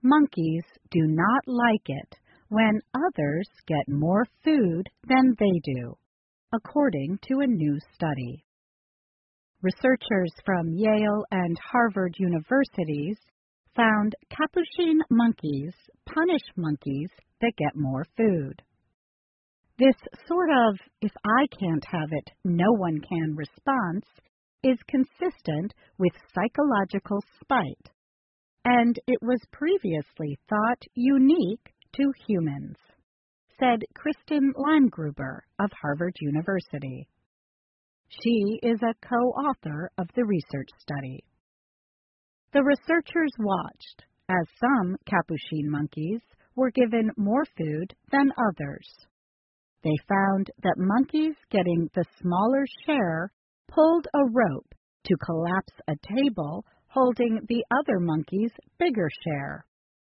Monkeys do not like it when others get more food than they do, according to a new study. Researchers from Yale and Harvard universities found capuchin monkeys punish monkeys that get more food. This sort of "if I can't have it, no one can" response is consistent with psychological spite, and it was previously thought unique to humans, said Kristen Landgruber of Harvard University. She is a co-author of the research study. The researchers watched as some capuchin monkeys were given more food than others. They found that monkeys getting the smaller share pulled a rope to collapse a table holding the other monkey's bigger share.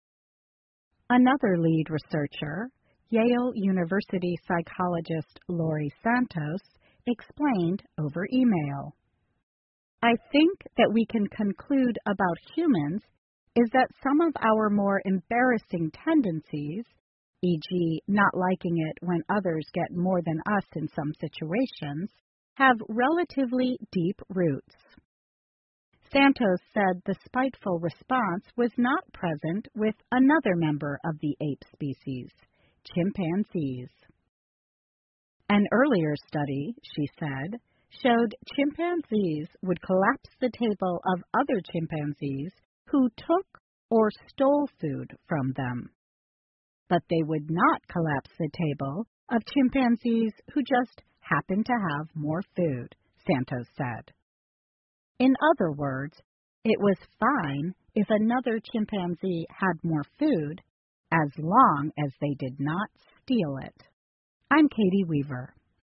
Another lead researcher, Yale University psychologist Laurie Santos, explained over email. I think that we can conclude about humans is that some of our more embarrassing tendencies, e.g., not liking it when others get more than us in some situations, have relatively deep roots. Santos said the spiteful response was not present with another member of the ape species, chimpanzees. An earlier study, she said, showed chimpanzees would collapse the table of other chimpanzees who took or stole food from them. But they would not collapse the table of chimpanzees who just happened to have more food, Santos said. In other words, it was fine if another chimpanzee had more food, as long as they did not steal it. I'm Katie Weaver.